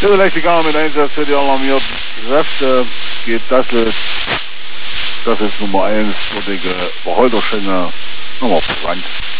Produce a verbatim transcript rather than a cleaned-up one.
Chevrolet Garmin mit Einsatz für die alarmierten Kräfte geht das jetzt, das ist Nummer eins, würdige Beholderschenne, Nummer zwanzig.